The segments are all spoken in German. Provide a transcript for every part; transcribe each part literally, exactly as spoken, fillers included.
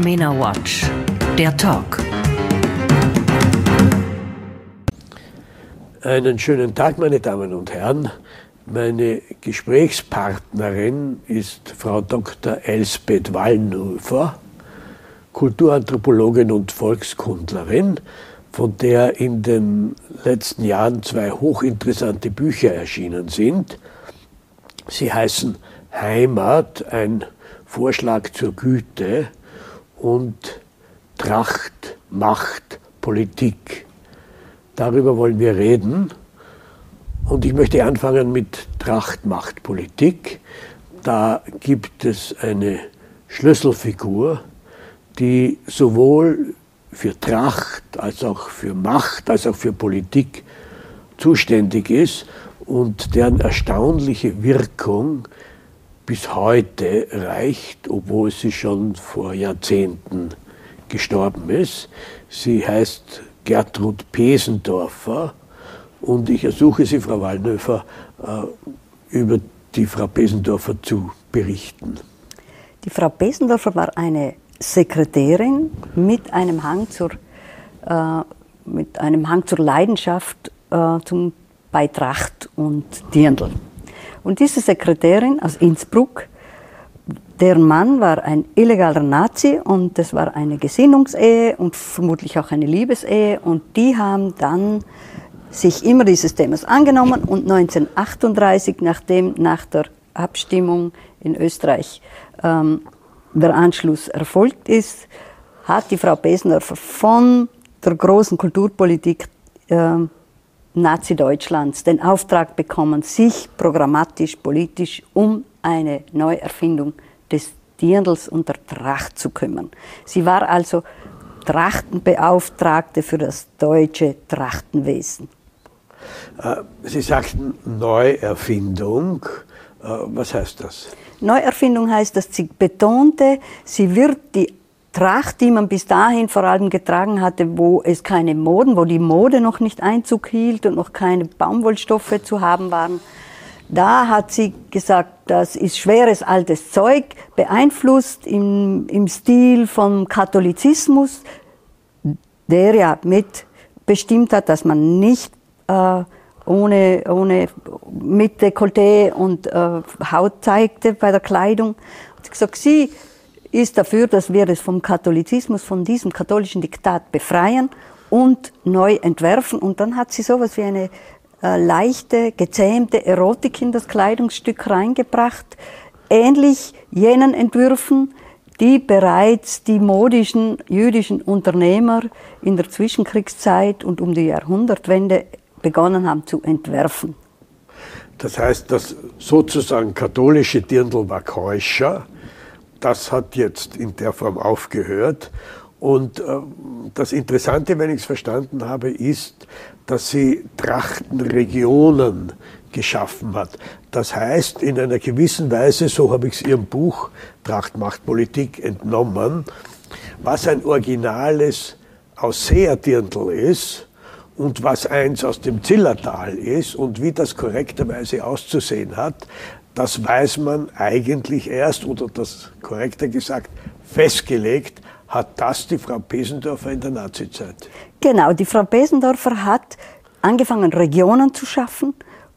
Taormina Watch, der Talk. Einen schönen Tag, meine Damen und Herren. Meine Gesprächspartnerin ist Frau Doktor Elsbeth Wallnöfer, Kulturanthropologin und Volkskundlerin, von der in den letzten Jahren zwei hochinteressante Bücher erschienen sind. Sie heißen Heimat, ein Vorschlag zur Güte, und Tracht, Macht, Politik. Darüber wollen wir reden. Und ich möchte anfangen mit Tracht, Macht, Politik. Da gibt es eine Schlüsselfigur, die sowohl für Tracht als auch für Macht, als auch für Politik zuständig ist und deren erstaunliche Wirkung bis heute reicht, obwohl sie schon vor Jahrzehnten gestorben ist. Sie heißt Gertrud Pesendorfer und ich ersuche Sie, Frau Wallnöfer, über die Frau Pesendorfer zu berichten. Die Frau Pesendorfer war eine Sekretärin mit einem Hang zur, äh, mit einem Hang zur Leidenschaft äh, zum bei Tracht und Dirndl. Und diese Sekretärin aus Innsbruck, deren Mann war ein illegaler Nazi und das war eine Gesinnungsehe und vermutlich auch eine Liebesehe, und die haben dann sich immer dieses Themas angenommen, und neunzehnhundertachtunddreißig, nachdem nach der Abstimmung in Österreich ähm, der Anschluss erfolgt ist, hat die Frau Pesendorfer von der großen Kulturpolitik äh, Nazi-Deutschlands den Auftrag bekommen, sich programmatisch, politisch um eine Neuerfindung des Dirndls und der Tracht zu kümmern. Sie war also Trachtenbeauftragte für das deutsche Trachtenwesen. Sie sagten Neuerfindung. Was heißt das? Neuerfindung heißt, dass sie betonte, sie wird die Tracht, die man bis dahin vor allem getragen hatte, wo es keine Moden, wo die Mode noch nicht Einzug hielt und noch keine Baumwollstoffe zu haben waren, da hat sie gesagt, das ist schweres altes Zeug, beeinflusst im, im Stil vom Katholizismus, der ja mitbestimmt hat, dass man nicht äh, ohne, ohne mit Dekolleté und äh, Haut zeigte bei der Kleidung. Und sie gesagt, sie ist dafür, dass wir es vom Katholizismus, von diesem katholischen Diktat befreien und neu entwerfen. Und dann hat sie sowas wie eine äh, leichte, gezähmte Erotik in das Kleidungsstück reingebracht, ähnlich jenen Entwürfen, die bereits die modischen jüdischen Unternehmer in der Zwischenkriegszeit und um die Jahrhundertwende begonnen haben zu entwerfen. Das heißt, das sozusagen katholische Dirndl war keuscher. Das hat jetzt in der Form aufgehört. Und äh, das Interessante, wenn ich es verstanden habe, ist, dass sie Trachtenregionen geschaffen hat. Das heißt, in einer gewissen Weise, so habe ich es ihrem Buch Tracht, Macht, Politik entnommen, was ein originales Ausseerdirndl ist und was eins aus dem Zillertal ist und wie das korrekterweise auszusehen hat, das weiß man eigentlich erst, oder das korrekter gesagt, festgelegt hat das die Frau Pesendorfer in der Nazizeit. Genau, die Frau Pesendorfer hat angefangen, Regionen zu schaffen,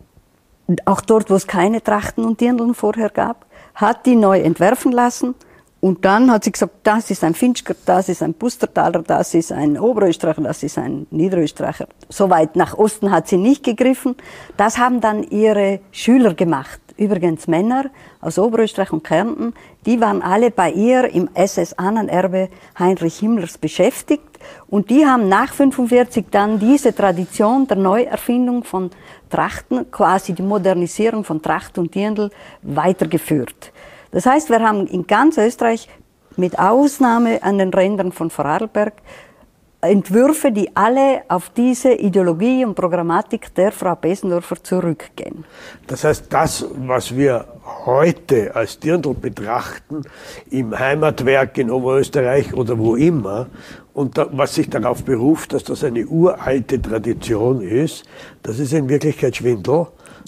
auch dort, wo es keine Trachten und Dirndln vorher gab, hat die neu entwerfen lassen. Und dann hat sie gesagt, das ist ein Finchker, das ist ein Pustertaler, das ist ein Oberösterreicher, das ist ein Niederösterreicher. So weit nach Osten hat sie nicht gegriffen. Das haben dann ihre Schüler gemacht. Übrigens Männer aus Oberösterreich und Kärnten, die waren alle bei ihr im S S-Ahnenerbe Heinrich Himmlers beschäftigt. Und die haben nach fünfundvierzig dann diese Tradition der Neuerfindung von Trachten, quasi die Modernisierung von Tracht und Dirndl, weitergeführt. Das heißt, wir haben in ganz Österreich, mit Ausnahme an den Rändern von Vorarlberg, Entwürfe, die alle auf diese Ideologie und Programmatik der Frau Pesendorfer zurückgehen. Das heißt, das, was wir heute als Dirndl betrachten, im Heimatwerk in Oberösterreich oder wo immer, und da, was sich darauf beruft, dass das eine uralte Tradition ist, das ist in Wirklichkeit Schwindel.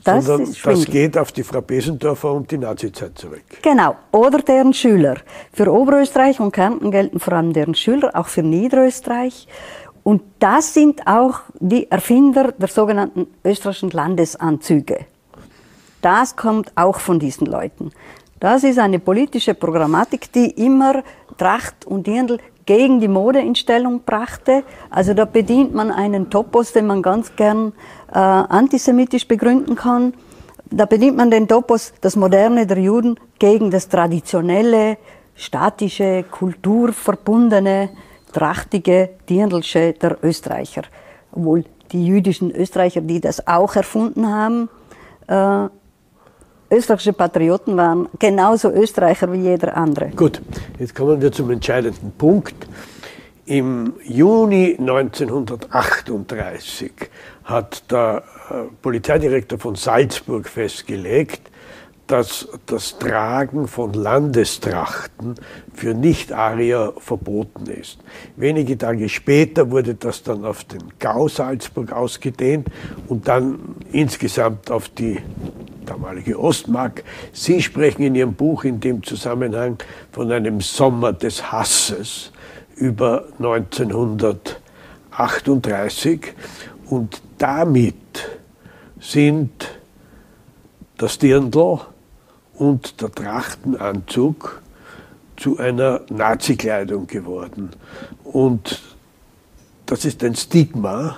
Das Sondern ist schwindelig. das geht auf die Frau Besendorfer und die Nazizeit zurück. Genau, oder deren Schüler. Für Oberösterreich und Kärnten gelten vor allem deren Schüler, auch für Niederösterreich. Und das sind auch die Erfinder der sogenannten österreichischen Landesanzüge. Das kommt auch von diesen Leuten. Das ist eine politische Programmatik, die immer Tracht und Dirndl gegen die Mode in Stellung brachte. Also da bedient man einen Topos, den man ganz gern äh, antisemitisch begründen kann. Da bedient man den Topos, das Moderne der Juden gegen das traditionelle, statische, kulturverbundene, trachtige, dirndlsche der Österreicher. Obwohl die jüdischen Österreicher, die das auch erfunden haben, äh, österreichische Patrioten waren, genauso Österreicher wie jeder andere. Gut, jetzt kommen wir zum entscheidenden Punkt. Im Juni neunzehnhundertachtunddreißig hat der äh, Polizeidirektor von Salzburg festgelegt, dass das Tragen von Landestrachten für Nicht-Arier verboten ist. Wenige Tage später wurde das dann auf den Gau Salzburg ausgedehnt und dann insgesamt auf die damalige Ostmark. Sie sprechen in Ihrem Buch in dem Zusammenhang von einem Sommer des Hasses über neunzehnhundertachtunddreißig und damit sind das Dirndl und der Trachtenanzug zu einer Nazi-Kleidung geworden. Und das ist ein Stigma,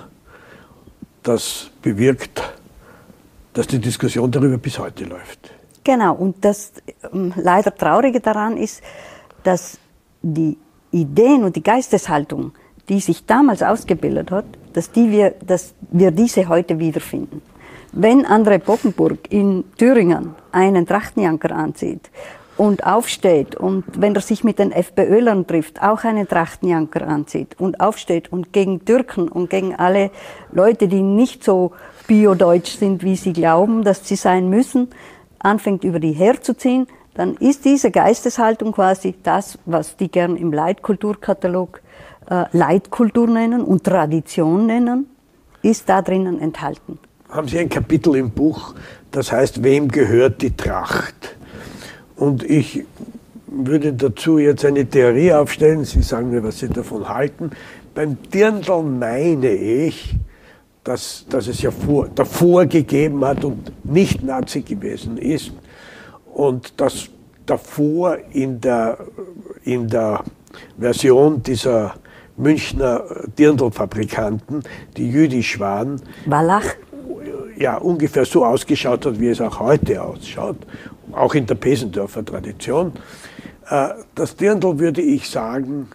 das bewirkt, dass die Diskussion darüber bis heute läuft. Genau, und das ähm, leider Traurige daran ist, dass die Ideen und die Geisteshaltung, die sich damals ausgebildet hat, dass, die wir, dass wir diese heute wiederfinden. Wenn André Poggenburg in Thüringen einen Trachtenjanker anzieht und aufsteht und wenn er sich mit den FPÖlern trifft, auch einen Trachtenjanker anzieht und aufsteht und gegen Türken und gegen alle Leute, die nicht so biodeutsch sind, wie sie glauben, dass sie sein müssen, anfängt über die herzuziehen, dann ist diese Geisteshaltung quasi das, was die gern im Leitkulturkatalog äh, Leitkultur nennen und Tradition nennen, ist da drinnen enthalten. Haben Sie ein Kapitel im Buch, das heißt, wem gehört die Tracht? Und ich würde dazu jetzt eine Theorie aufstellen, Sie sagen mir, was Sie davon halten. Beim Dirndl meine ich, dass, dass es ja vor, davor gegeben hat und nicht Nazi gewesen ist und dass davor in der, in der Version dieser Münchner Dirndlfabrikanten, die jüdisch waren, Wallach. ja, ungefähr so ausgeschaut hat, wie es auch heute ausschaut, auch in der Pesendorfer Tradition. Das Dirndl, würde ich sagen,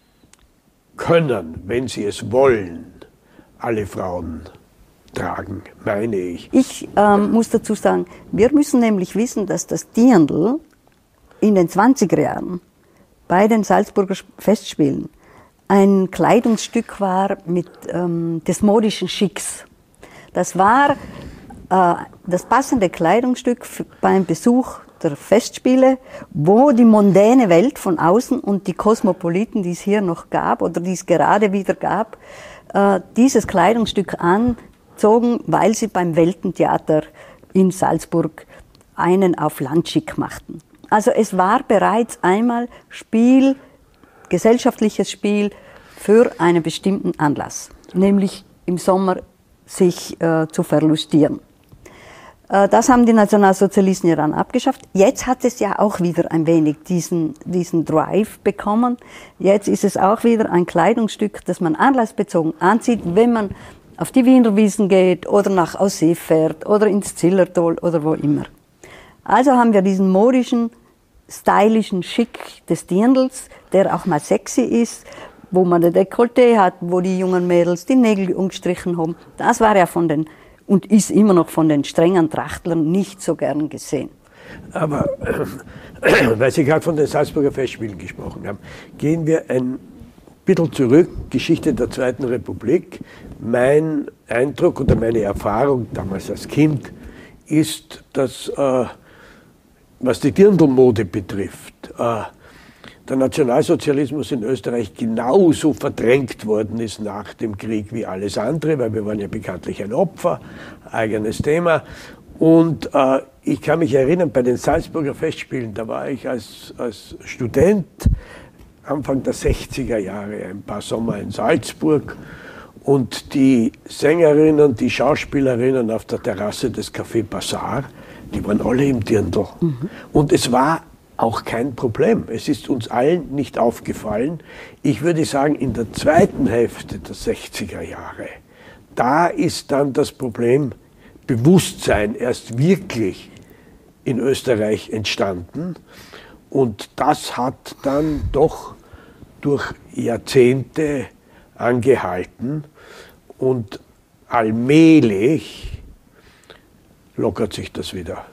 können, wenn sie es wollen, alle Frauen tragen, meine ich. Ich ähm, muss dazu sagen, wir müssen nämlich wissen, dass das Dirndl in den zwanziger Jahren bei den Salzburger Festspielen ein Kleidungsstück war mit ähm, des modischen Schicks. Das war äh, das passende Kleidungsstück für, beim Besuch der Festspiele, wo die mondäne Welt von außen und die Kosmopoliten, die es hier noch gab oder die es gerade wieder gab, äh, dieses Kleidungsstück anzogen, weil sie beim Weltentheater in Salzburg einen auf Landschick machten. Also es war bereits einmal Spiel, gesellschaftliches Spiel für einen bestimmten Anlass, nämlich im Sommer sich äh, zu verlustieren. Äh, das haben die Nationalsozialisten ja dann abgeschafft. Jetzt hat es ja auch wieder ein wenig diesen, diesen Drive bekommen. Jetzt ist es auch wieder ein Kleidungsstück, das man anlassbezogen anzieht, wenn man auf die Wiener Wiesn geht oder nach Aussee fährt oder ins Zillertal oder wo immer. Also haben wir diesen modischen, stylischen Schick des Dirndls, der auch mal sexy ist, wo man ein Dekolleté hat, wo die jungen Mädels die Nägel umgestrichen haben. Das war ja von den, und ist immer noch von den strengen Trachtlern nicht so gern gesehen. Aber, äh, weil Sie gerade von den Salzburger Festspielen gesprochen haben, gehen wir ein bisschen zurück, Geschichte der Zweiten Republik. Mein Eindruck oder meine Erfahrung damals als Kind ist, dass, äh, was die Dirndlmode betrifft, äh, der Nationalsozialismus in Österreich genauso verdrängt worden ist nach dem Krieg wie alles andere, weil wir waren ja bekanntlich ein Opfer, eigenes Thema. Und äh, ich kann mich erinnern, bei den Salzburger Festspielen, da war ich als, als Student Anfang der sechziger Jahre, ein paar Sommer in Salzburg, und die Sängerinnen, die Schauspielerinnen auf der Terrasse des Café Bazaar, die waren alle im Dirndl. Mhm. Und es war auch kein Problem. Es ist uns allen nicht aufgefallen. Ich würde sagen, in der zweiten Hälfte der sechziger Jahre, da ist dann das Problem Bewusstsein erst wirklich in Österreich entstanden. Und das hat dann doch durch Jahrzehnte angehalten. Und allmählich lockert sich das wieder.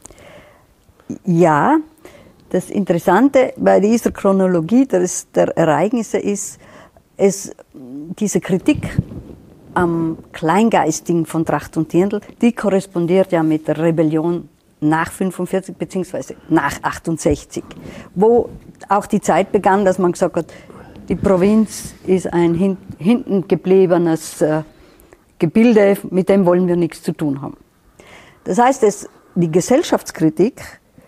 Ja, das Interessante bei dieser Chronologie des, der Ereignisse ist, es, diese Kritik am Kleingeistigen von Tracht und Dirndl, die korrespondiert ja mit der Rebellion nach fünfundvierzig beziehungsweise nach achtundsechzig, wo auch die Zeit begann, dass man gesagt hat, die Provinz ist ein hin, hinten gebliebenes äh, Gebilde, mit dem wollen wir nichts zu tun haben. Das heißt, es, die Gesellschaftskritik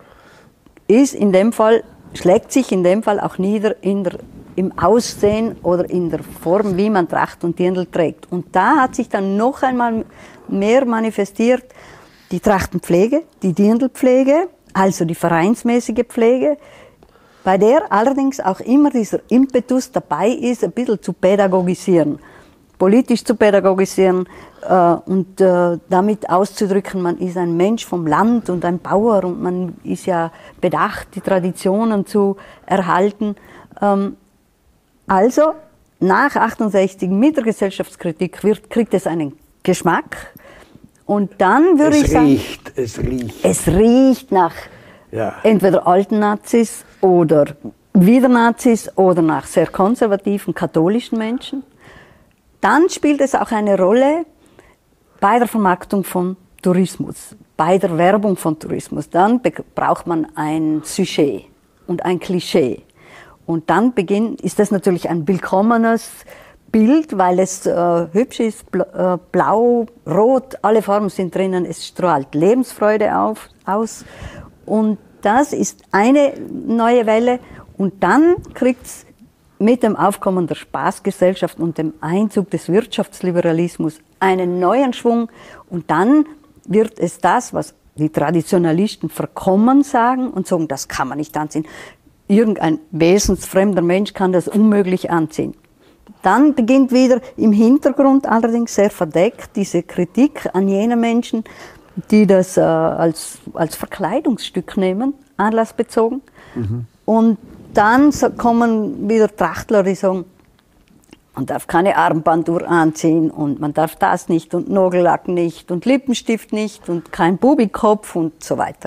ist in dem Fall, schlägt sich in dem Fall auch nieder in der, im Aussehen oder in der Form, wie man Tracht und Dirndl trägt. Und da hat sich dann noch einmal mehr manifestiert die Trachtenpflege, die Dirndlpflege, also die vereinsmäßige Pflege, bei der allerdings auch immer dieser Impetus dabei ist, ein bisschen zu pädagogisieren, politisch zu pädagogisieren äh, und äh, damit auszudrücken, man ist ein Mensch vom Land und ein Bauer und man ist ja bedacht, die Traditionen zu erhalten. Ähm, also nach achtundsechzig mit der Gesellschaftskritik wird, kriegt es einen Geschmack und dann würde ich sagen, riecht, es riecht, es riecht nach ja. entweder alten Nazis oder wieder Nazis oder nach sehr konservativen katholischen Menschen. Dann spielt es auch eine Rolle bei der Vermarktung von Tourismus, bei der Werbung von Tourismus. Dann braucht man ein Sujet und ein Klischee. Und dann beginnt, ist das natürlich ein willkommenes Bild, weil es äh, hübsch ist, bl- äh, blau, rot, alle Farben sind drinnen, es strahlt Lebensfreude auf, aus. Und das ist eine neue Welle. Und dann kriegt es mit dem Aufkommen der Spaßgesellschaft und dem Einzug des Wirtschaftsliberalismus einen neuen Schwung. Und dann wird es das, was die Traditionalisten verkommen sagen und sagen, das kann man nicht anziehen. Irgendein wesensfremder Mensch kann das unmöglich anziehen. Dann beginnt wieder im Hintergrund, allerdings sehr verdeckt, diese Kritik an jene Menschen, die das äh, als, als Verkleidungsstück nehmen, anlassbezogen. Mhm. Und dann kommen wieder Trachtler, die sagen, man darf keine Armbanduhr anziehen und man darf das nicht und Nagellack nicht und Lippenstift nicht und kein Bubikopf und so weiter.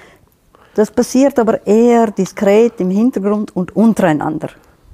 Das passiert aber eher diskret im Hintergrund und untereinander.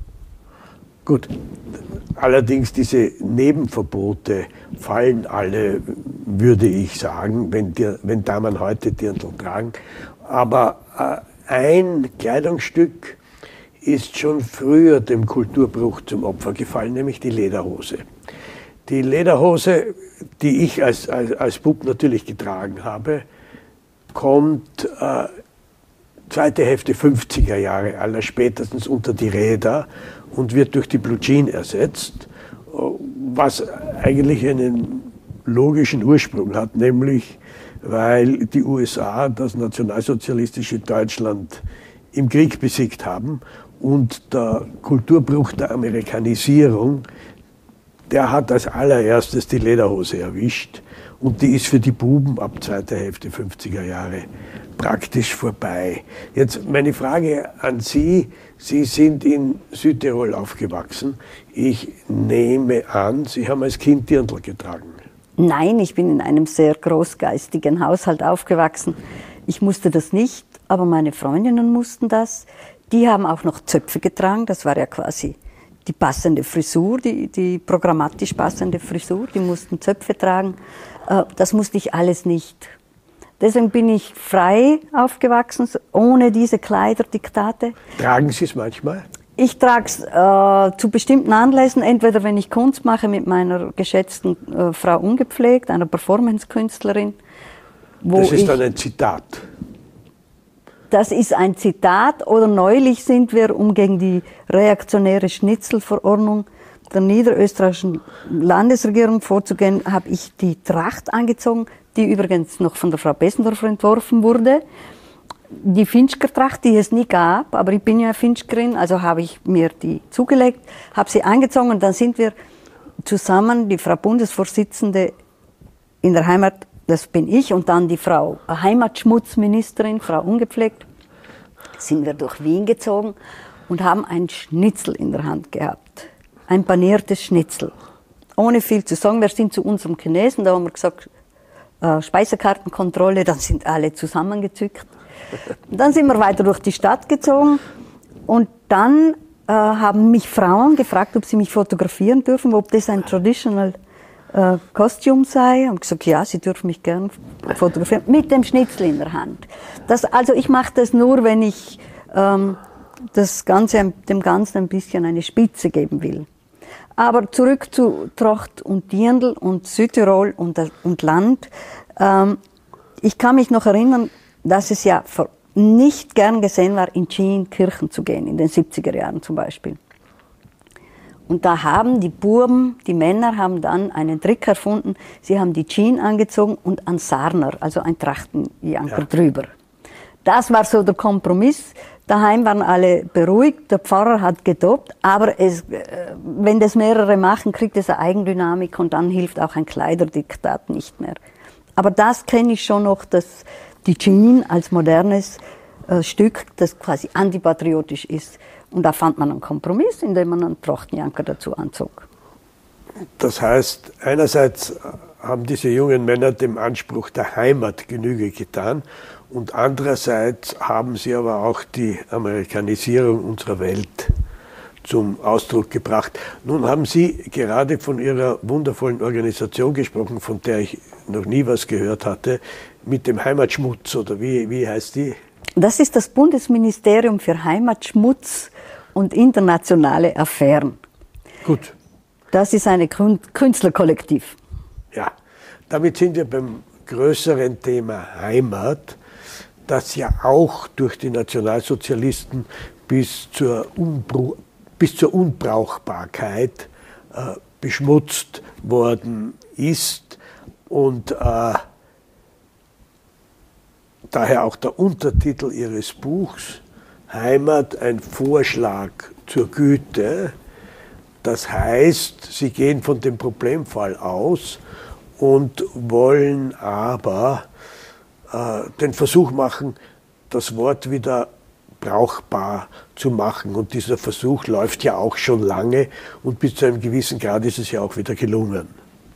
Gut, allerdings diese Nebenverbote fallen alle, würde ich sagen, wenn, die, wenn Damen heute Dirndl tragen. Aber äh, ein Kleidungsstück ist schon früher dem Kulturbruch zum Opfer gefallen, nämlich die Lederhose. Die Lederhose, die ich als, als, als Bub natürlich getragen habe, kommt äh, zweite Hälfte fünfziger Jahre aller spätestens unter die Räder und wird durch die Blue Jean ersetzt, was eigentlich einen logischen Ursprung hat, nämlich weil die U S A das nationalsozialistische Deutschland im Krieg besiegt haben und der Kulturbruch der Amerikanisierung, der hat als allererstes die Lederhose erwischt und die ist für die Buben ab zweiter Hälfte fünfziger Jahre praktisch vorbei. Jetzt meine Frage an Sie, Sie sind in Südtirol aufgewachsen. Ich nehme an, Sie haben als Kind Dirndl getragen. Nein, ich bin in einem sehr großgeistigen Haushalt aufgewachsen. Ich musste das nicht, aber meine Freundinnen mussten das. Die haben auch noch Zöpfe getragen, das war ja quasi die passende Frisur, die, die programmatisch passende Frisur, die mussten Zöpfe tragen. Das musste ich alles nicht. Deswegen bin ich frei aufgewachsen, ohne diese Kleiderdiktate. Tragen Sie es manchmal? Ich trage es äh, zu bestimmten Anlässen, entweder wenn ich Kunst mache mit meiner geschätzten äh, Frau Ungepflegt, einer Performance-Künstlerin. Wo das ist ich, dann ein Zitat. Das ist ein Zitat. Oder neulich sind wir, um gegen die reaktionäre Schnitzelverordnung der niederösterreichischen Landesregierung vorzugehen, habe ich die Tracht angezogen, die übrigens noch von der Frau Bessendorfer entworfen wurde. Die Finchker-Tracht, die es nie gab, aber ich bin ja Finchkerin, also habe ich mir die zugelegt, habe sie angezogen und dann sind wir zusammen, die Frau Bundesvorsitzende in der Heimat, das bin ich, und dann die Frau Heimatschmutzministerin, Frau Ungepflegt, sind wir durch Wien gezogen und haben ein Schnitzel in der Hand gehabt. Ein paniertes Schnitzel. Ohne viel zu sagen, wir sind zu unserem Chinesen, da haben wir gesagt, äh, Speisekartenkontrolle, dann sind alle zusammengezückt. Dann sind wir weiter durch die Stadt gezogen und dann äh, haben mich Frauen gefragt, ob sie mich fotografieren dürfen, ob das ein traditional äh, Costume sei. Ich habe gesagt, ja, sie dürfen mich gern fotografieren, mit dem Schnitzel in der Hand. Das, also ich mache das nur, wenn ich ähm, das Ganze, dem Ganzen ein bisschen eine Spitze geben will. Aber zurück zu Tracht und Dirndl und Südtirol und, und Land. Ähm, ich kann mich noch erinnern, dass es ja nicht gern gesehen war, in Jeans Kirchen zu gehen, in den siebziger Jahren zum Beispiel. Und da haben die Buben, die Männer, haben dann einen Trick erfunden. Sie haben die Jeans angezogen und ein Sarner, also ein Trachtenjanker ja. drüber. Das war so der Kompromiss. Daheim waren alle beruhigt, der Pfarrer hat gedopt, aber es, wenn das mehrere machen, kriegt es eine Eigendynamik und dann hilft auch ein Kleiderdiktat nicht mehr. Aber das kenne ich schon noch, dass die Jeans als modernes äh, Stück, das quasi antipatriotisch ist. Und da fand man einen Kompromiss, indem man einen Trachtenjanker dazu anzog. Das heißt, einerseits haben diese jungen Männer dem Anspruch der Heimat Genüge getan und andererseits haben sie aber auch die Amerikanisierung unserer Welt zum Ausdruck gebracht. Nun haben Sie gerade von Ihrer wundervollen Organisation gesprochen, von der ich noch nie was gehört hatte, mit dem Heimatschmutz, oder wie, wie heißt die? Das ist das Bundesministerium für Heimatschmutz und internationale Affären. Gut. Das ist ein Künstlerkollektiv. Ja, damit sind wir beim größeren Thema Heimat, das ja auch durch die Nationalsozialisten bis zur, Unbru- bis zur Unbrauchbarkeit äh, beschmutzt worden ist und äh, daher auch der Untertitel Ihres Buchs, Heimat, ein Vorschlag zur Güte. Das heißt, Sie gehen von dem Problemfall aus und wollen aber äh, den Versuch machen, das Wort wieder brauchbar zu machen. Und dieser Versuch läuft ja auch schon lange und bis zu einem gewissen Grad ist es ja auch wieder gelungen.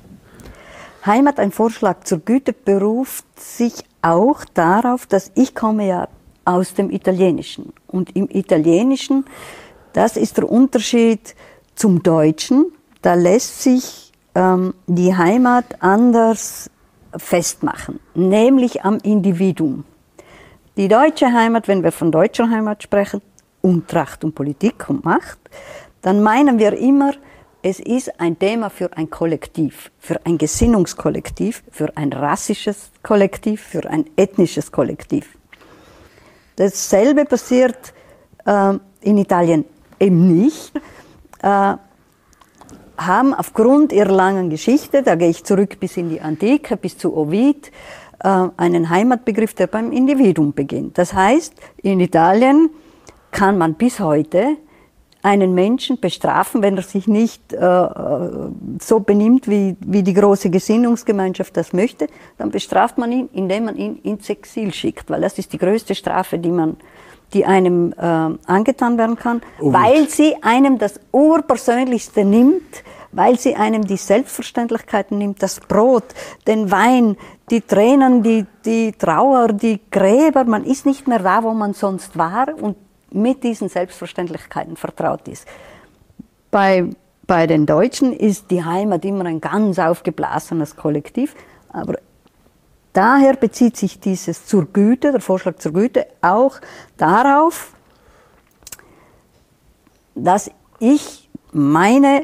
Heimat, ein Vorschlag zur Güte, beruft sich auch darauf, dass ich komme ja aus dem Italienischen. Und im Italienischen, das ist der Unterschied zum Deutschen, da lässt sich ähm, die Heimat anders festmachen, nämlich am Individuum. Die deutsche Heimat, wenn wir von deutscher Heimat sprechen, und Tracht und Politik und Macht, dann meinen wir immer, es ist ein Thema für ein Kollektiv, für ein Gesinnungskollektiv, für ein rassisches Kollektiv, für ein ethnisches Kollektiv. Dasselbe passiert äh, in Italien eben nicht. Äh, haben aufgrund ihrer langen Geschichte, da gehe ich zurück bis in die Antike, bis zu Ovid, äh, einen Heimatbegriff, der beim Individuum beginnt. Das heißt, in Italien kann man bis heute einen Menschen bestrafen, wenn er sich nicht äh, so benimmt, wie, wie die große Gesinnungsgemeinschaft das möchte, dann bestraft man ihn, indem man ihn ins Exil schickt, weil das ist die größte Strafe, die man, die einem äh, angetan werden kann, oh, weil sie einem das Urpersönlichste nimmt, weil sie einem die Selbstverständlichkeiten nimmt, das Brot, den Wein, die Tränen, die, die Trauer, die Gräber, man ist nicht mehr da, wo man sonst war und mit diesen Selbstverständlichkeiten vertraut ist. Bei, bei den Deutschen ist die Heimat immer ein ganz aufgeblasenes Kollektiv, aber daher bezieht sich dieses zur Güte, der Vorschlag zur Güte, auch darauf, dass ich meine,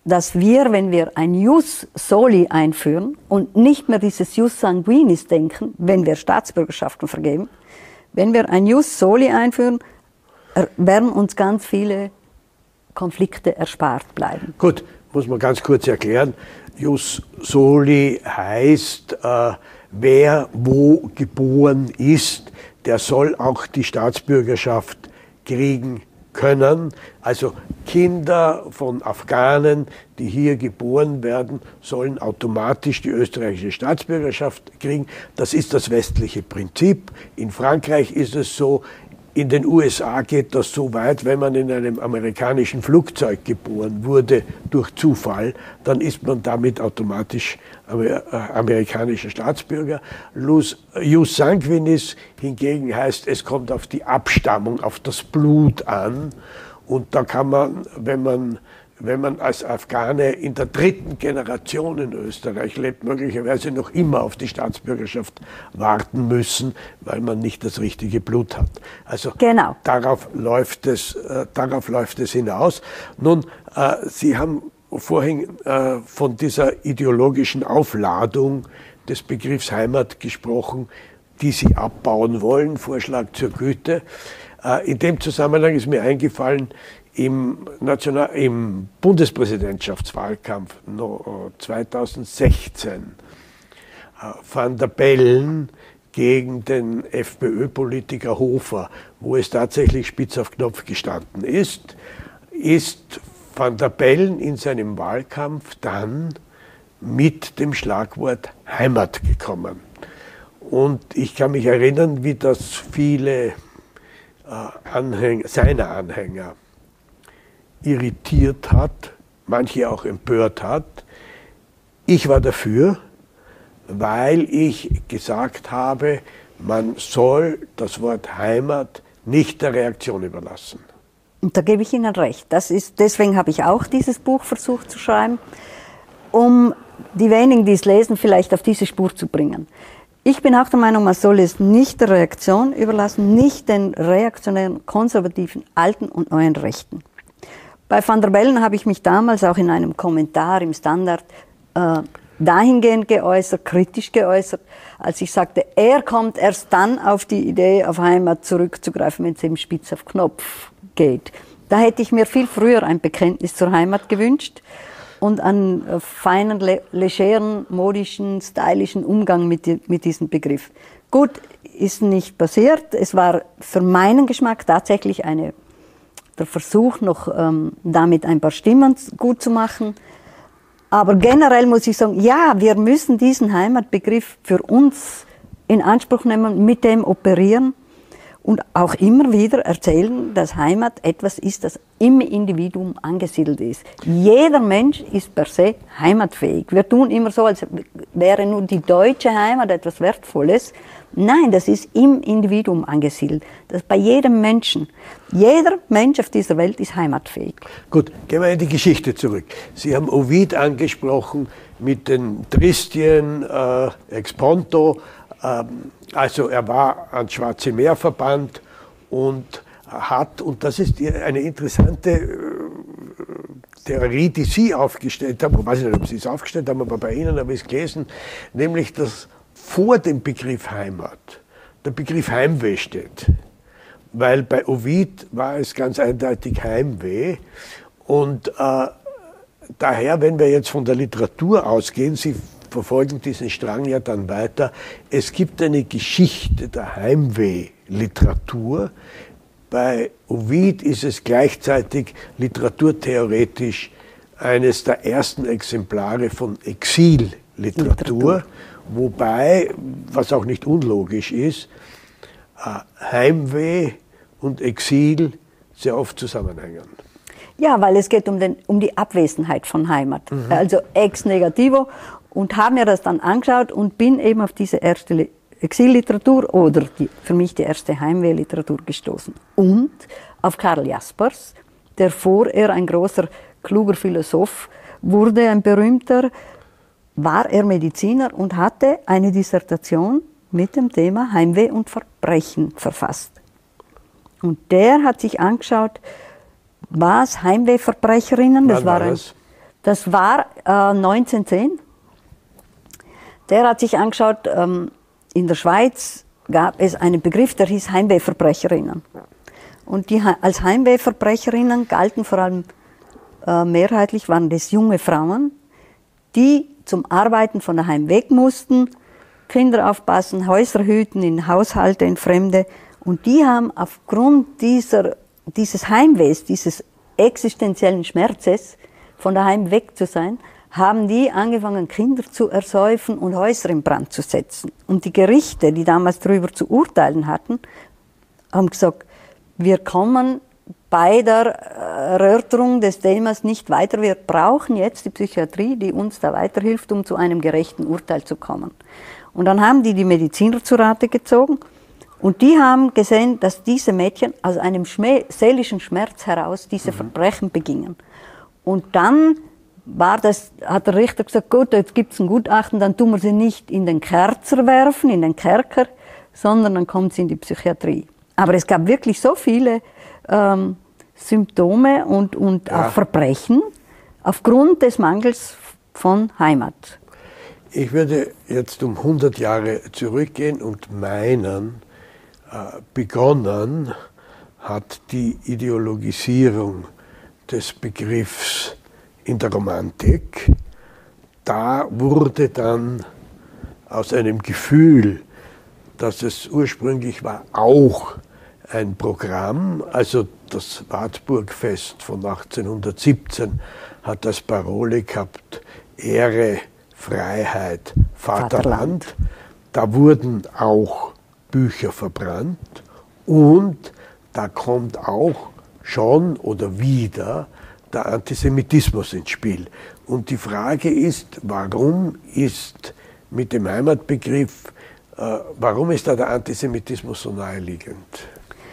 dass wir, wenn wir ein Jus Soli einführen und nicht mehr dieses Jus Sanguinis denken, wenn wir Staatsbürgerschaften vergeben, wenn wir ein Jus Soli einführen, werden uns ganz viele Konflikte erspart bleiben. Gut, muss man ganz kurz erklären. Jus Soli heißt, äh, wer wo geboren ist, der soll auch die Staatsbürgerschaft kriegen können. Also Kinder von Afghanen, die hier geboren werden, sollen automatisch die österreichische Staatsbürgerschaft kriegen. Das ist das westliche Prinzip. In Frankreich ist es so. In den U S A geht das so weit, wenn man in einem amerikanischen Flugzeug geboren wurde, durch Zufall, dann ist man damit automatisch amerikanischer Staatsbürger. Jus sanguinis hingegen heißt, es kommt auf die Abstammung, auf das Blut an. Und da kann man, wenn man, wenn man als Afghane in der dritten Generation in Österreich lebt, möglicherweise noch immer auf die Staatsbürgerschaft warten müssen, weil man nicht das richtige Blut hat. Also genau. darauf läuft es, äh, darauf läuft es hinaus. Nun, äh, Sie haben vorhin äh, von dieser ideologischen Aufladung des Begriffs Heimat gesprochen, die Sie abbauen wollen, Vorschlag zur Güte. Äh, in dem Zusammenhang ist mir eingefallen, Im, National-, im Bundespräsidentschaftswahlkampf zweitausendsechzehn äh, Van der Bellen gegen den FPÖ-Politiker Hofer, wo es tatsächlich spitz auf Knopf gestanden ist, ist Van der Bellen in seinem Wahlkampf dann mit dem Schlagwort Heimat gekommen. Und ich kann mich erinnern, wie das viele äh, Anhänger, seiner Anhänger irritiert hat, manche auch empört hat. Ich war dafür, weil ich gesagt habe, man soll das Wort Heimat nicht der Reaktion überlassen. Und da gebe ich Ihnen recht. Das ist, deswegen habe ich auch dieses Buch versucht zu schreiben, um die wenigen, die es lesen, vielleicht auf diese Spur zu bringen. Ich bin auch der Meinung, man soll es nicht der Reaktion überlassen, nicht den reaktionären, konservativen, alten und neuen Rechten. Bei Van der Bellen habe ich mich damals auch in einem Kommentar im Standard äh, dahingehend geäußert, kritisch geäußert, als ich sagte, er kommt erst dann auf die Idee, auf Heimat zurückzugreifen, wenn es eben spitz auf Knopf geht. Da hätte ich mir viel früher ein Bekenntnis zur Heimat gewünscht und einen äh, feinen, le legeren, modischen, stylischen Umgang mit, die, mit diesem Begriff. Gut, ist nicht passiert. Es war für meinen Geschmack tatsächlich eine der Versuch, noch ähm, damit ein paar Stimmen gut zu machen. Aber generell muss ich sagen, ja, wir müssen diesen Heimatbegriff für uns in Anspruch nehmen, mit dem operieren und auch immer wieder erzählen, dass Heimat etwas ist, das im Individuum angesiedelt ist. Jeder Mensch ist per se heimatfähig. Wir tun immer so, als wäre nur die deutsche Heimat etwas Wertvolles. Nein, das ist im Individuum angesiedelt. Das ist bei jedem Menschen. Jeder Mensch auf dieser Welt ist heimatfähig. Gut, gehen wir in die Geschichte zurück. Sie haben Ovid angesprochen mit den Tristien äh, ex Ponto. Ähm, also er war ans Schwarze Meer verbannt und hat, und das ist eine interessante äh, Theorie, die Sie aufgestellt haben, ich weiß nicht, ob Sie es aufgestellt haben, aber bei Ihnen habe ich es gelesen, nämlich, dass vor dem Begriff Heimat der Begriff Heimweh steht. Weil bei Ovid war es ganz eindeutig Heimweh. Und äh, daher, wenn wir jetzt von der Literatur ausgehen, Sie verfolgen diesen Strang ja dann weiter, es gibt eine Geschichte der Heimweh-Literatur. Bei Ovid ist es gleichzeitig literaturtheoretisch eines der ersten Exemplare von Exilliteratur. Wobei, was auch nicht unlogisch ist, Heimweh und Exil sehr oft zusammenhängen. Ja, weil es geht um, den, um die Abwesenheit von Heimat, mhm. also ex negativo, und habe mir das dann angeschaut und bin eben auf diese erste Exilliteratur oder die, für mich die erste Heimwehliteratur gestoßen. Und auf Karl Jaspers, der vor er ein großer, kluger Philosoph wurde, ein berühmter, war er Mediziner und hatte eine Dissertation mit dem Thema Heimweh und Verbrechen verfasst. Und der hat sich angeschaut, was Heimwehverbrecherinnen, das war ein, Das war äh, neunzehnhundertzehn. Der hat sich angeschaut, ähm, in der Schweiz gab es einen Begriff, der hieß Heimwehverbrecherinnen. Und die als Heimwehverbrecherinnen galten vor allem äh, mehrheitlich, waren das junge Frauen, die zum Arbeiten von daheim weg mussten, Kinder aufpassen, Häuser hüten, in Haushalte, in Fremde. Und die haben aufgrund dieser, dieses Heimwehs, dieses existenziellen Schmerzes, von daheim weg zu sein, haben die angefangen, Kinder zu ersäufen und Häuser in Brand zu setzen. Und die Gerichte, die damals darüber zu urteilen hatten, haben gesagt, wir kommen bei der Erörterung des Themas nicht weiter. Wir brauchen jetzt die Psychiatrie, die uns da weiterhilft, um zu einem gerechten Urteil zu kommen. Und dann haben die die Mediziner zu Rate gezogen und die haben gesehen, dass diese Mädchen aus einem seelischen Schmerz heraus diese mhm. Verbrechen begingen. Und dann war das, hat der Richter gesagt, gut, jetzt gibt es ein Gutachten, dann tun wir sie nicht in den Kerzer werfen, in den Kerker, sondern dann kommt sie in die Psychiatrie. Aber es gab wirklich so viele ähm, Symptome und, und ja. auch Verbrechen aufgrund des Mangels von Heimat. Ich würde jetzt um hundert Jahre zurückgehen und meinen, äh, begonnen hat die Ideologisierung des Begriffs in der Romantik. Da wurde dann aus einem Gefühl, dass es ursprünglich war, auch ein Programm, also das Wartburgfest von achtzehnhundertsiebzehn hat als Parole gehabt, Ehre, Freiheit, Vaterland. Vaterland. Da wurden auch Bücher verbrannt und da kommt auch schon oder wieder der Antisemitismus ins Spiel. Und die Frage ist, warum ist mit dem Heimatbegriff, äh, warum ist da der Antisemitismus so naheliegend?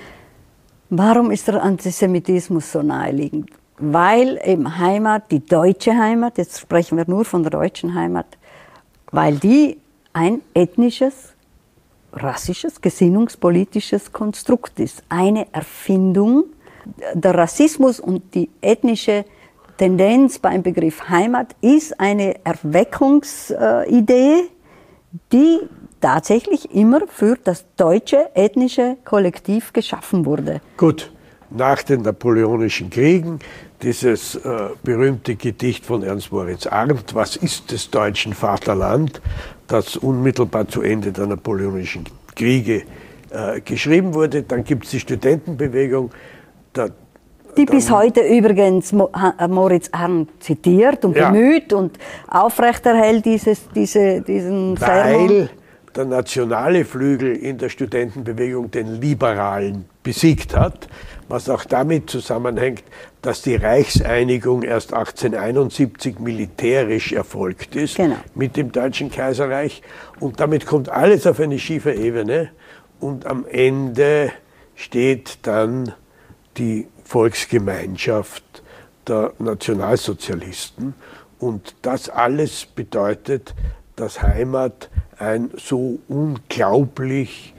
Warum ist der Antisemitismus so naheliegend? Weil eben Heimat, die deutsche Heimat, jetzt sprechen wir nur von der deutschen Heimat, weil die ein ethnisches, rassisches, gesinnungspolitisches Konstrukt ist. Eine Erfindung. Der Rassismus und die ethnische Tendenz beim Begriff Heimat ist eine Erweckungsidee, die tatsächlich immer für das deutsche ethnische Kollektiv geschaffen wurde. Gut, nach den Napoleonischen Kriegen, dieses äh, berühmte Gedicht von Ernst Moritz Arndt, Was ist des deutschen Vaterland, das unmittelbar zu Ende der Napoleonischen Kriege äh, geschrieben wurde. Dann gibt es die Studentenbewegung, der, die bis heute übrigens Moritz Arndt zitiert und ja. bemüht und aufrechterhält dieses, diese, diesen Weil Sermon. Der nationale Flügel in der Studentenbewegung den Liberalen besiegt hat, was auch damit zusammenhängt, dass die Reichseinigung erst achtzehnhunderteinundsiebzig militärisch erfolgt ist genau. mit dem Deutschen Kaiserreich. Und damit kommt alles auf eine schiefe Ebene und am Ende steht dann die Volksgemeinschaft der Nationalsozialisten. Und das alles bedeutet, dass Heimat ein so unglaublich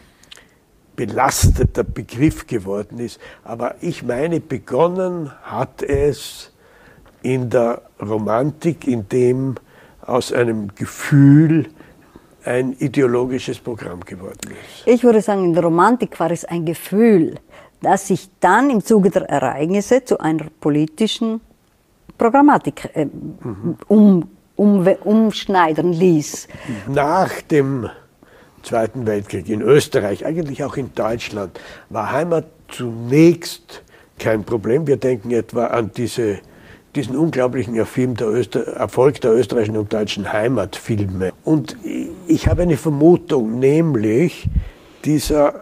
belasteter Begriff geworden ist. Aber ich meine, begonnen hat es in der Romantik, in dem aus einem Gefühl ein ideologisches Programm geworden ist. Ich würde sagen, in der Romantik war es ein Gefühl, das sich dann im Zuge der Ereignisse zu einer politischen Programmatik äh, mhm. um, um, umschneidern ließ. Nach dem Zweiten Weltkrieg in Österreich, eigentlich auch in Deutschland, war Heimat zunächst kein Problem. Wir denken etwa an diese, diesen unglaublichen Erfilm der Öster, Erfolg der österreichischen und deutschen Heimatfilme. Und ich habe eine Vermutung, nämlich dieser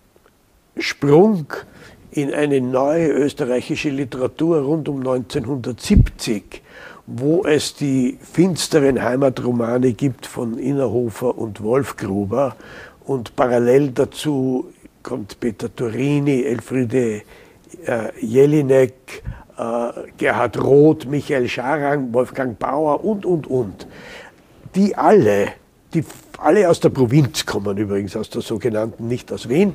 Sprung in eine neue österreichische Literatur rund um neunzehnhundertsiebzig, wo es die finsteren Heimatromane gibt von Innerhofer und Wolfgruber und parallel dazu kommt Peter Turini, Elfriede äh, Jelinek, äh, Gerhard Roth, Michael Scharang, Wolfgang Bauer und, und, und. Die alle, die alle aus der Provinz kommen übrigens, aus der sogenannten, nicht aus Wien.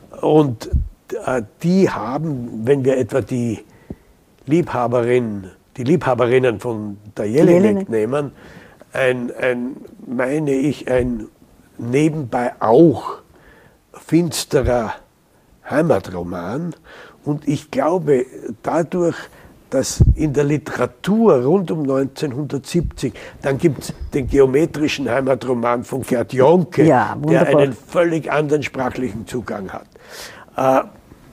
Und äh, die haben, wenn wir etwa die Liebhaberin die Liebhaberinnen von der Jelinek nehmen, ein, ein, meine ich, ein nebenbei auch finsterer Heimatroman. Und ich glaube, dadurch, dass in der Literatur rund um neunzehnhundertsiebzig, dann gibt es den geometrischen Heimatroman von Gerd Jonke, ja, der einen völlig anderen sprachlichen Zugang hat. Äh,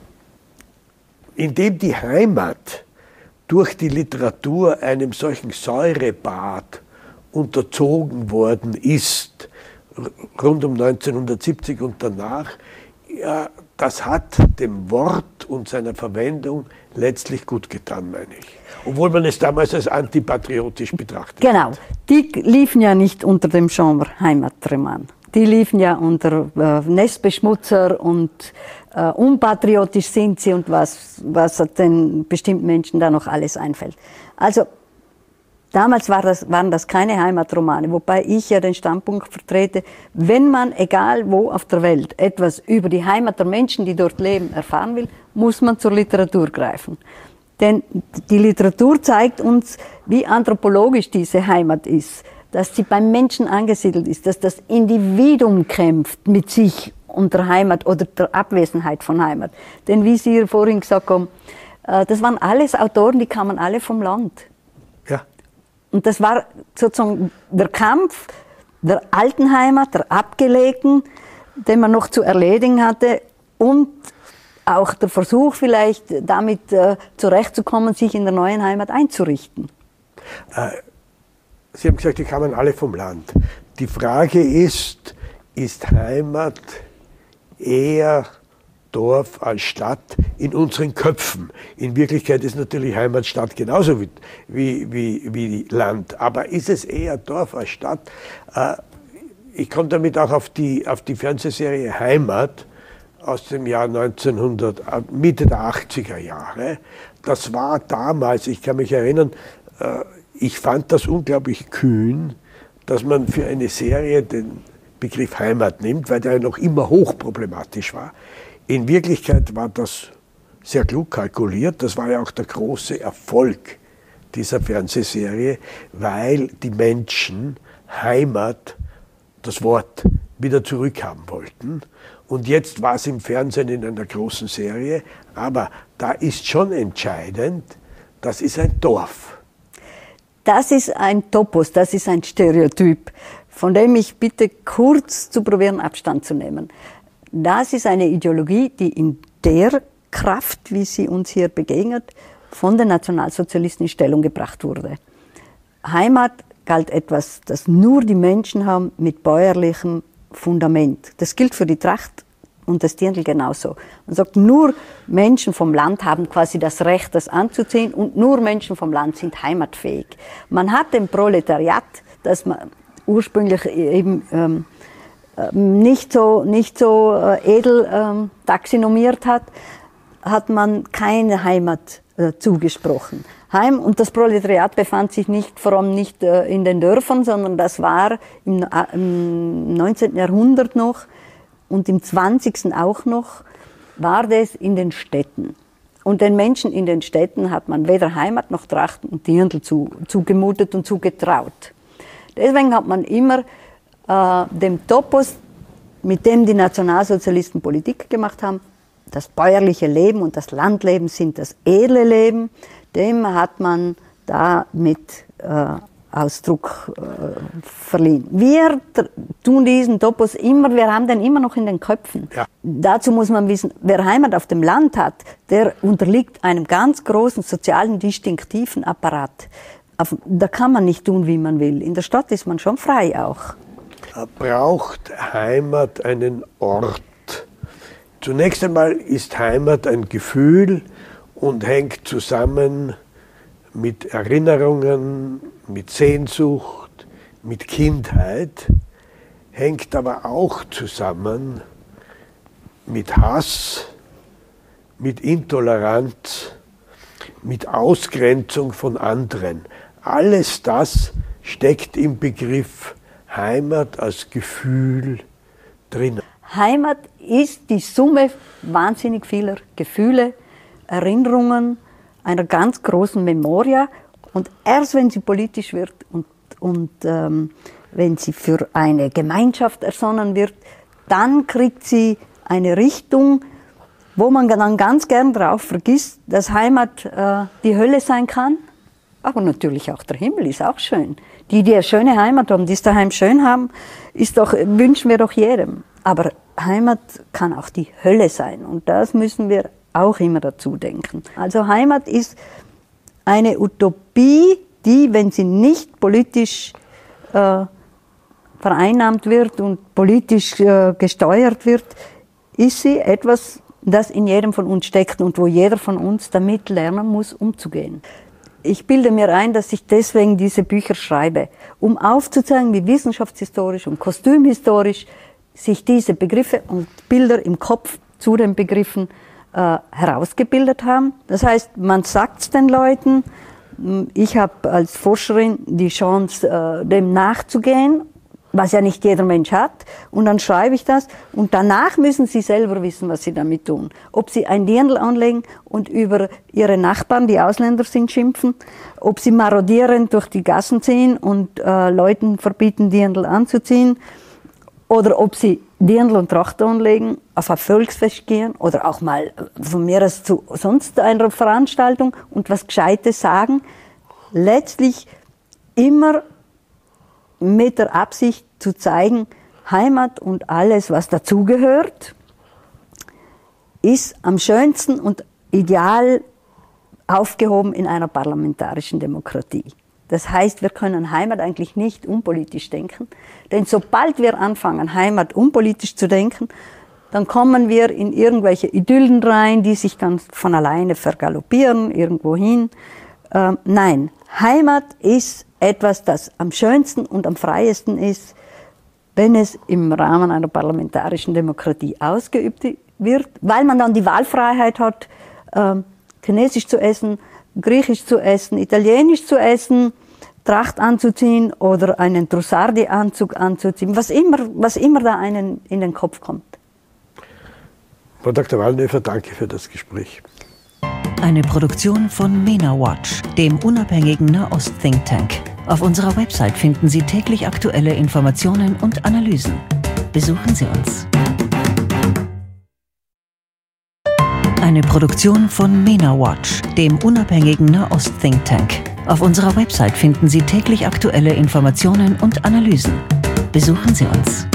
indem die Heimat durch die Literatur einem solchen Säurebad unterzogen worden ist, rund um neunzehnhundertsiebzig und danach, ja, das hat dem Wort und seiner Verwendung letztlich gut getan, meine ich. Obwohl man es damals als antipatriotisch betrachtet Genau, hat. die liefen ja nicht unter dem Genre Heimatroman. Die liefen ja unter äh, Nestbeschmutzer und äh, unpatriotisch sind sie und was, was den bestimmten Menschen da noch alles einfällt. Also damals war das, waren das keine Heimatromane, wobei ich ja den Standpunkt vertrete, wenn man, egal wo auf der Welt, etwas über die Heimat der Menschen, die dort leben, erfahren will, muss man zur Literatur greifen. Denn die Literatur zeigt uns, wie anthropologisch diese Heimat ist, dass sie beim Menschen angesiedelt ist, dass das Individuum kämpft mit sich und der Heimat oder der Abwesenheit von Heimat. Denn wie Sie vorhin gesagt haben, das waren alles Autoren, die kamen alle vom Land. Ja. Und das war sozusagen der Kampf der alten Heimat, der Abgelegten, den man noch zu erledigen hatte und auch der Versuch vielleicht damit äh, zurechtzukommen, sich in der neuen Heimat einzurichten. Äh, Sie haben gesagt, die kamen alle vom Land. Die Frage ist, ist Heimat eher Dorf als Stadt in unseren Köpfen? In Wirklichkeit ist natürlich Heimat Stadt genauso wie, wie, wie, wie Land. Aber ist es eher Dorf als Stadt? Äh, ich komme damit auch auf die, auf die Fernsehserie Heimat aus dem Jahr neunzehnhundert, Mitte der achtziger Jahre. Das war damals, ich kann mich erinnern, äh, ich fand das unglaublich kühn, dass man für eine Serie den Begriff Heimat nimmt, weil der noch immer hochproblematisch war. In Wirklichkeit war das sehr klug kalkuliert. Das war ja auch der große Erfolg dieser Fernsehserie, weil die Menschen Heimat, das Wort, wieder zurückhaben wollten. Und jetzt war es im Fernsehen in einer großen Serie, aber da ist schon entscheidend, das ist ein Dorf. Das ist ein Topos, das ist ein Stereotyp, von dem ich bitte kurz zu probieren, Abstand zu nehmen. Das ist eine Ideologie, die in der Kraft, wie sie uns hier begegnet, von den Nationalsozialisten in Stellung gebracht wurde. Heimat galt etwas, das nur die Menschen haben mit bäuerlichem Fundament. Das gilt für die Tracht und das Dirndl genauso. Man sagt, nur Menschen vom Land haben quasi das Recht, das anzuziehen und nur Menschen vom Land sind heimatfähig. Man hat dem Proletariat, das man ursprünglich eben ähm, nicht so, nicht so äh, edel ähm, taxinomiert hat, hat man keine Heimat äh, zugesprochen. Heim, und das Proletariat befand sich nicht, vor allem nicht äh, in den Dörfern, sondern das war im, äh, im neunzehnten Jahrhundert noch und im zwanzigsten auch noch, war das in den Städten. Und den Menschen in den Städten hat man weder Heimat noch Trachten und Dirndl zu, zugemutet und zugetraut. Deswegen hat man immer äh, dem Topos, mit dem die Nationalsozialisten Politik gemacht haben, das bäuerliche Leben und das Landleben sind das edle Leben, dem hat man da mit äh, Ausdruck äh, verliehen. Wir tun diesen Topos immer, wir haben den immer noch in den Köpfen. Ja. Dazu muss man wissen, wer Heimat auf dem Land hat, der unterliegt einem ganz großen sozialen, distinktiven Apparat. Auf, da kann man nicht tun, wie man will. In der Stadt ist man schon frei auch. Braucht Heimat einen Ort? Zunächst einmal ist Heimat ein Gefühl und hängt zusammen mit Erinnerungen, mit Sehnsucht, mit Kindheit, hängt aber auch zusammen mit Hass, mit Intoleranz, mit Ausgrenzung von anderen. Alles das steckt im Begriff Heimat als Gefühl drin. Heimat ist die Summe wahnsinnig vieler Gefühle, Erinnerungen, einer ganz großen Memoria Und erst wenn sie politisch wird und, und ähm, wenn sie für eine Gemeinschaft ersonnen wird, dann kriegt sie eine Richtung, wo man dann ganz gern drauf vergisst, dass Heimat äh, die Hölle sein kann. Aber natürlich auch der Himmel ist auch schön. Die, die eine schöne Heimat haben, die es daheim schön haben, ist doch, wünschen wir doch jedem. Aber Heimat kann auch die Hölle sein. Und das müssen wir auch immer dazu denken. Also Heimat ist eine Utopie, die, wenn sie nicht politisch äh, vereinnahmt wird und politisch äh, gesteuert wird, ist sie etwas, das in jedem von uns steckt und wo jeder von uns damit lernen muss, umzugehen. Ich bilde mir ein, dass ich deswegen diese Bücher schreibe, um aufzuzeigen, wie wissenschaftshistorisch und kostümhistorisch sich diese Begriffe und Bilder im Kopf zu den Begriffen äh, herausgebildet haben. Das heißt, man sagt es den Leuten, ich habe als Forscherin die Chance, äh, dem nachzugehen, was ja nicht jeder Mensch hat, und dann schreibe ich das und danach müssen sie selber wissen, was sie damit tun. Ob sie ein Dirndl anlegen und über ihre Nachbarn, die Ausländer sind, schimpfen, ob sie marodierend durch die Gassen ziehen und äh, Leuten verbieten, Dirndl anzuziehen, oder ob sie Dirndl und Tracht anlegen, auf ein Volksfest gehen oder auch mal von mir aus zu sonst einer Veranstaltung und was Gescheites sagen. Letztlich immer mit der Absicht zu zeigen, Heimat und alles, was dazugehört, ist am schönsten und ideal aufgehoben in einer parlamentarischen Demokratie. Das heißt, wir können Heimat eigentlich nicht unpolitisch denken, denn sobald wir anfangen, Heimat unpolitisch zu denken, dann kommen wir in irgendwelche Idyllen rein, die sich dann von alleine vergaloppieren, irgendwo hin. Ähm, nein, Heimat ist etwas, das am schönsten und am freiesten ist, wenn es im Rahmen einer parlamentarischen Demokratie ausgeübt wird, weil man dann die Wahlfreiheit hat, äh, Chinesisch zu essen, Griechisch zu essen, Italienisch zu essen, Tracht anzuziehen oder einen Trussardi-Anzug anzuziehen, was immer, was immer da einen in den Kopf kommt. Frau Doktor Wallnöfer, danke für das Gespräch. Eine Produktion von MENA Watch, dem unabhängigen Nahost-Think Tank. Auf unserer Website finden Sie täglich aktuelle Informationen und Analysen. Besuchen Sie uns. Eine Produktion von MENA Watch, dem unabhängigen Nahost-Think Tank. Auf unserer Website finden Sie täglich aktuelle Informationen und Analysen. Besuchen Sie uns.